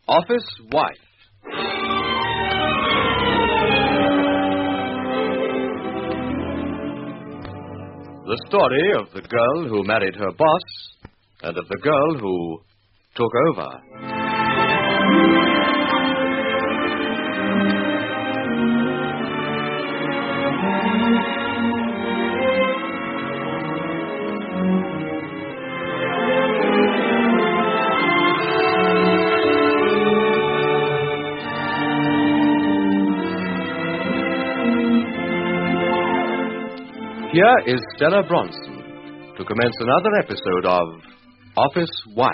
Office Wife. The story of the girl who married her boss and of the girl who took over. Here is Stella Bronson to commence another episode of Office Wife.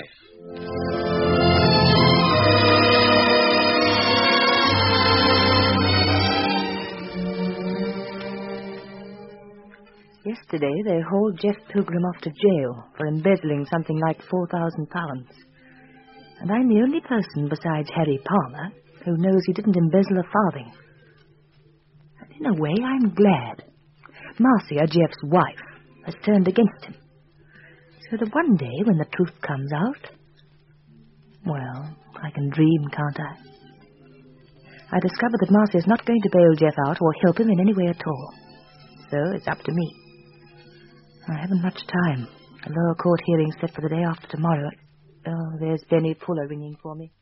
Yesterday, they hauled Jeff Pilgrim off to jail for embezzling something like £4,000. And I'm the only person besides Harry Palmer who knows he didn't embezzle a farthing. And in a way, I'm glad. Marcia, Jeff's wife, has turned against him. So that one day, when the truth comes out, well, I can dream, can't I? I discovered that Marcia's not going to bail Jeff out or help him in any way at all. So it's up to me. I haven't much time. A lower court hearing set for the day after tomorrow. Oh, there's Benny Fuller ringing for me.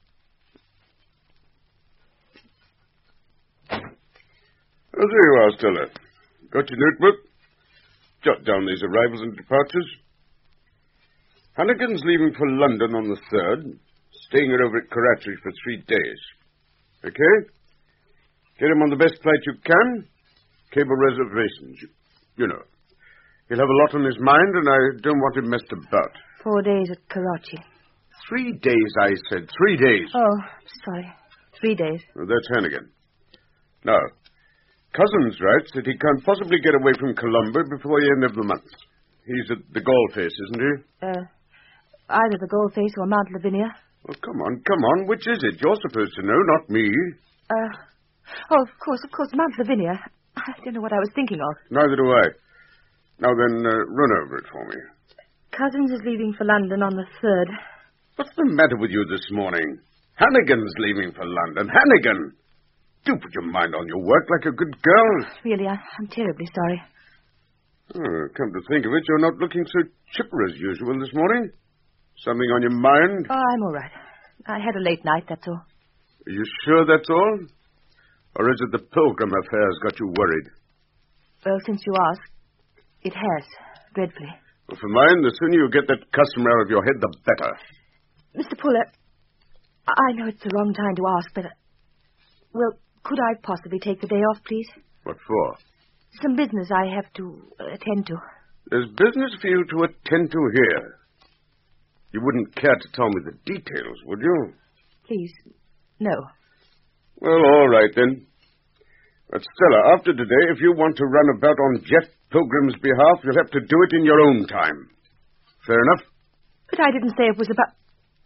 Oh, there you are, Stella. Got your notebook? Jot down these arrivals and departures. Hannigan's leaving for London on the 3rd, staying over at Karachi for 3 days. Okay? Get him on the best flight you can. Cable reservations. You know. He'll have a lot on his mind, and I don't want him messed about. 4 days at Karachi. 3 days, I said. 3 days. Oh, sorry. 3 days. Well, that's Hannigan. Now, Cousins writes that he can't possibly get away from Colombo before the end of the month. He's at the Gaulface, isn't he? Either the Gaulface or Mount Lavinia. Oh, come on. Which is it? You're supposed to know, not me. Of course, Mount Lavinia. I don't know what I was thinking of. Neither do I. Now then, run over it for me. Cousins is leaving for London on the 3rd. What's the matter with you this morning? Hannigan's leaving for London. Hannigan! Do put your mind on your work like a good girl. Really, I'm terribly sorry. Oh, come to think of it, you're not looking so chipper as usual this morning. Something on your mind? Oh, I'm all right. I had a late night, that's all. Are you sure that's all? Or is it the Pilgrim affair's got you worried? Well, since you ask, it has, dreadfully. Well, for mine, the sooner you get that customer out of your head, the better. Mr. Fuller, I know it's the wrong time to ask, but... Well, could I possibly take the day off, please? What for? Some business I have to attend to. There's business for you to attend to here. You wouldn't care to tell me the details, would you? Please, no. Well, all right, then. But Stella, after today, if you want to run about on Jeff Pilgrim's behalf, you'll have to do it in your own time. Fair enough? But I didn't say it was about...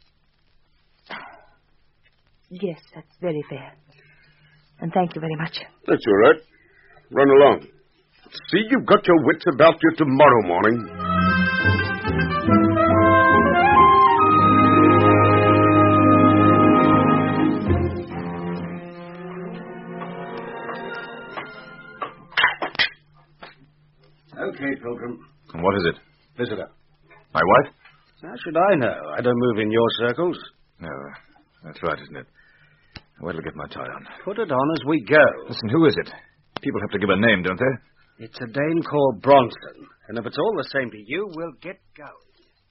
Yes, that's very fair. And thank you very much. That's all right. Run along. See, you've got your wits about you tomorrow morning. Okay, Pilgrim. And what is it? Visitor. My wife? How should I know? I don't move in your circles. No, that's right, isn't it? Wait till I get my tie on. Put it on as we go. Listen, who is it? People have to give a name, don't they? It's a dame called Bronson. And if it's all the same to you, we'll get going.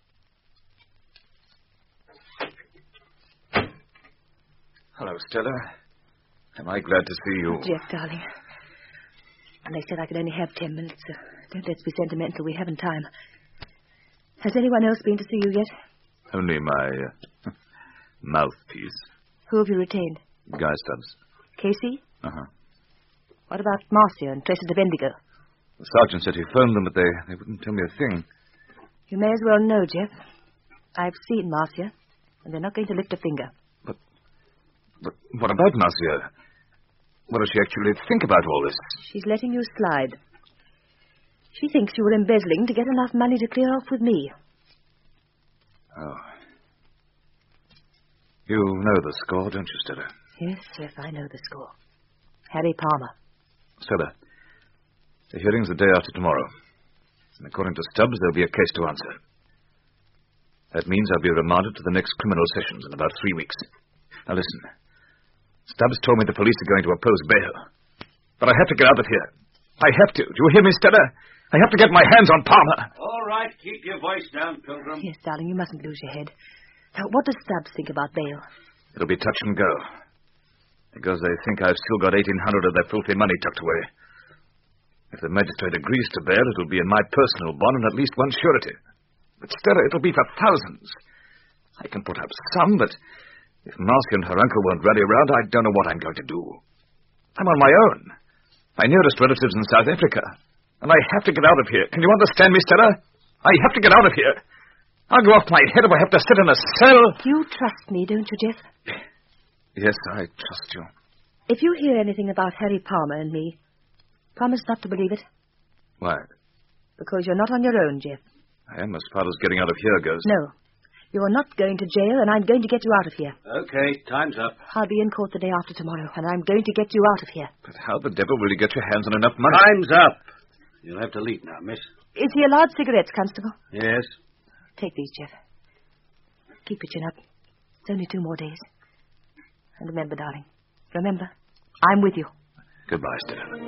Hello, Stella. Am I glad to see you? Jeff, darling. And they said I could only have 10 minutes, so don't let's be sentimental. We haven't time. Has anyone else been to see you yet? Only my mouthpiece. Who have you retained? Guy Stubbs. Casey? Uh-huh. What about Marcia and Tracy de Bendigo? The sergeant said he phoned them, but they wouldn't tell me a thing. You may as well know, Jeff. I've seen Marcia, and they're not going to lift a finger. But what about Marcia? What does she actually think about all this? She's letting you slide. She thinks you were embezzling to get enough money to clear off with me. Oh. You know the score, don't you, Stella? Yes, Jeff, I know the score. Harry Palmer. Stella, the hearing's the day after tomorrow. And according to Stubbs, there'll be a case to answer. That means I'll be remanded to the next criminal sessions in about 3 weeks. Now listen. Stubbs told me the police are going to oppose bail. But I have to get out of here. I have to. Do you hear me, Stella? I have to get my hands on Palmer. All right, keep your voice down, Pilgrim. Yes, darling, you mustn't lose your head. Now, what does Stubbs think about bail? It'll be touch and go. Because they think I've still got 1,800 of their filthy money tucked away. If the magistrate agrees to bail, it'll be in my personal bond and at least one surety. But Stella, it'll be for thousands. I can put up some, but if Marcia and her uncle won't rally around, I don't know what I'm going to do. I'm on my own. My nearest relative's in South Africa. And I have to get out of here. Can you understand me, Stella? I have to get out of here. I'll go off my head if I have to sit in a cell. You trust me, don't you, Jeff? Yes, I trust you. If you hear anything about Harry Palmer and me, promise not to believe it. Why? Because you're not on your own, Jeff. I am as far as getting out of here goes. No. You're not going to jail, and I'm going to get you out of here. Okay, time's up. I'll be in court the day after tomorrow, and I'm going to get you out of here. But how the devil will you get your hands on enough money? Time's up. You'll have to leave now, miss. Is he allowed cigarettes, Constable? Yes. Take these, Jeff. Keep your chin up. It's only 2 more days. And remember, darling, remember, I'm with you. Goodbye, Stella.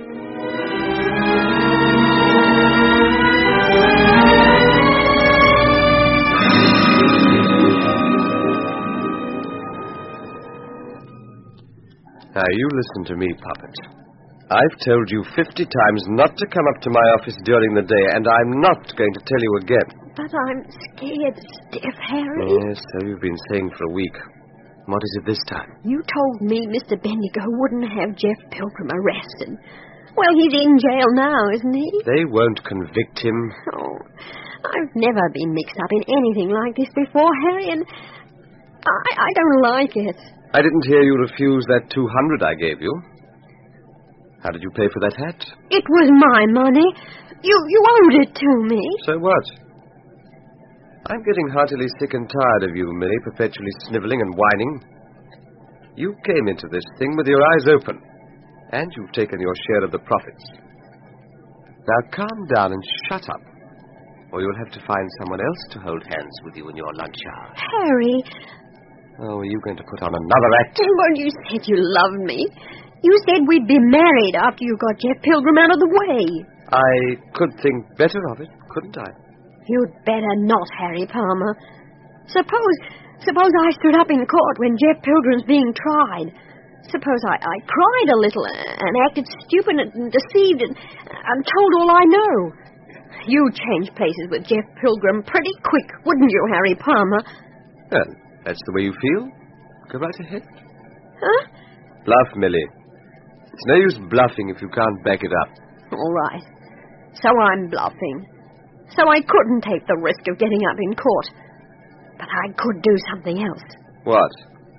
Now, you listen to me, Puppet. I've told you 50 times not to come up to my office during the day, and I'm not going to tell you again. But I'm scared stiff, Harry. Yes, so you've been saying for a week. What is it this time? You told me Mr. Bendigo wouldn't have Jeff Pilgrim arrested. Well, he's in jail now, isn't he? They won't convict him. Oh, I've never been mixed up in anything like this before, Harry, and I don't like it. I didn't hear you refuse that 200 I gave you. How did you pay for that hat? It was my money. You owed it to me. So what? I'm getting heartily sick and tired of you, Millie, perpetually sniveling and whining. You came into this thing with your eyes open, and you've taken your share of the profits. Now calm down and shut up, or you'll have to find someone else to hold hands with you in your lunch hour. Harry. Oh, are you going to put on another act? Well, you said you loved me. You said we'd be married after you got Jeff Pilgrim out of the way. I could think better of it, couldn't I? You'd better not, Harry Palmer. Suppose I stood up in court when Jeff Pilgrim's being tried. Suppose I cried a little and acted stupid and deceived and told all I know. You'd change places with Jeff Pilgrim pretty quick, wouldn't you, Harry Palmer? Well, that's the way you feel. Go right ahead. Huh? Bluff, Millie. It's no use bluffing if you can't back it up. All right. So I'm bluffing. So I couldn't take the risk of getting up in court. But I could do something else. What?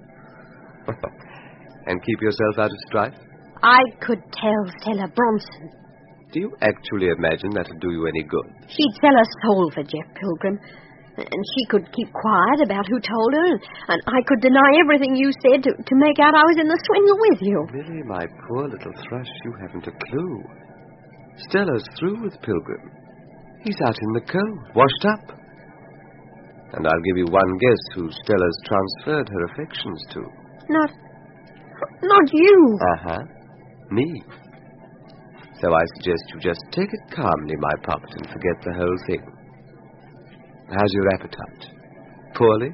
And keep yourself out of strife? I could tell Stella Bronson. Do you actually imagine that'd do you any good? She'd sell her soul for Jeff Pilgrim. And she could keep quiet about who told her, and I could deny everything you said to make out I was in the swindle with you. Millie, my poor little thrush, you haven't a clue. Stella's through with Pilgrim. He's out in the cold, washed up. And I'll give you one guess who Stella's transferred her affections to. Not you. Uh-huh. Me. So I suggest you just take it calmly, my puppet, and forget the whole thing. How's your appetite? Poorly?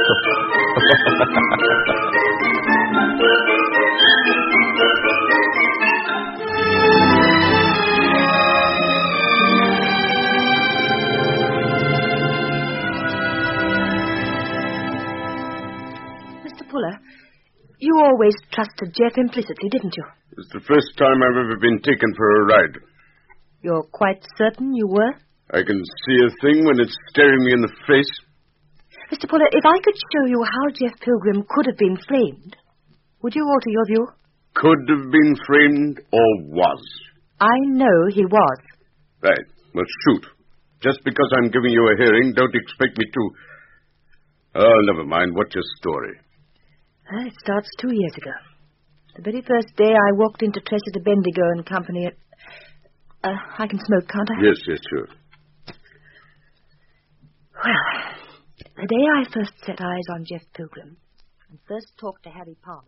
Mr. Fuller, you always trusted Jeff implicitly, didn't you? It's the first time I've ever been taken for a ride. You're quite certain you were? I can see a thing when it's staring me in the face. Mr. Fuller, if I could show you how Jeff Pilgrim could have been framed, would you alter your view? Could have been framed or was. I know he was. Right. Well, shoot. Just because I'm giving you a hearing, don't expect me to... Oh, never mind. What's your story? It starts 2 years ago. The very first day I walked into Tressida Bendigo and Company at... I can smoke, can't I? Yes, sure. Well, the day I first set eyes on Jeff Pilgrim and first talked to Harry Palmer.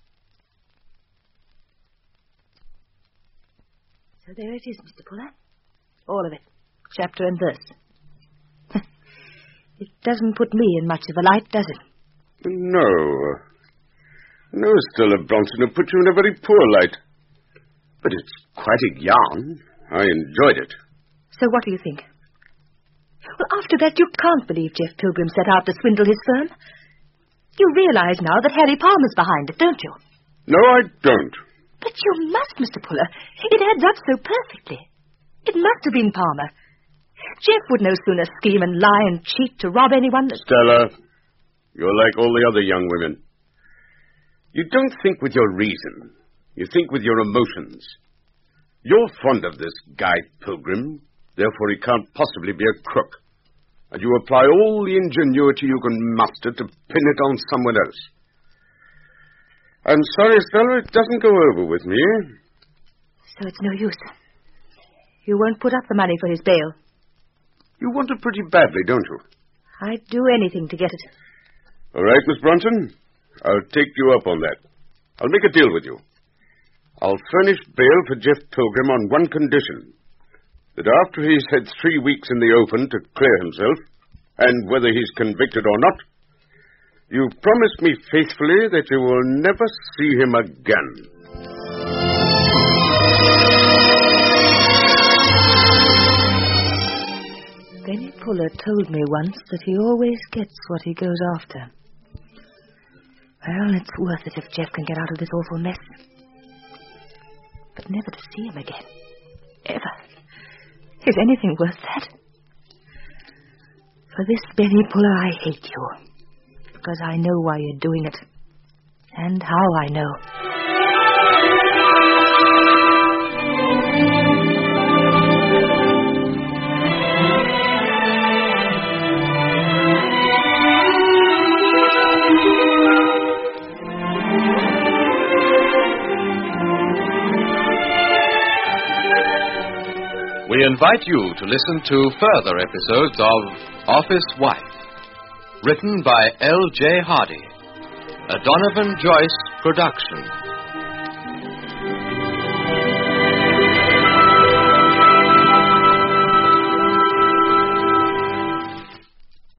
So there it is, Mr. Puller. All of it. Chapter and verse. It doesn't put me in much of a light, does it? No. No, Stella Bronson, it put you in a very poor light. But it's quite a yarn. I enjoyed it. So what do you think? Well, after that, you can't believe Jeff Pilgrim set out to swindle his firm. You realize now that Harry Palmer's behind it, don't you? No, I don't. But you must, Mr. Puller. It adds up so perfectly. It must have been Palmer. Jeff would no sooner scheme and lie and cheat to rob anyone that... Stella, you're like all the other young women. You don't think with your reason. You think with your emotions. You're fond of this guy Pilgrim, therefore he can't possibly be a crook. And you apply all the ingenuity you can muster to pin it on someone else. I'm sorry, Stella, it doesn't go over with me. So it's no use. You won't put up the money for his bail. You want it pretty badly, don't you? I'd do anything to get it. All right, Miss Bronson. I'll take you up on that. I'll make a deal with you. I'll furnish bail for Jeff Pilgrim on one condition. That after he's had 3 weeks in the open to clear himself, and whether he's convicted or not, you promise me faithfully that you will never see him again. Benny Puller told me once that he always gets what he goes after. Well, it's worth it if Jeff can get out of this awful mess. But never to see him again. Ever. Is anything worth that? For this, Benny Puller, I hate you. Because I know why you're doing it. And how I know. We invite you to listen to further episodes of Office Wife, written by L.J. Hardy, a Donovan Joyce production.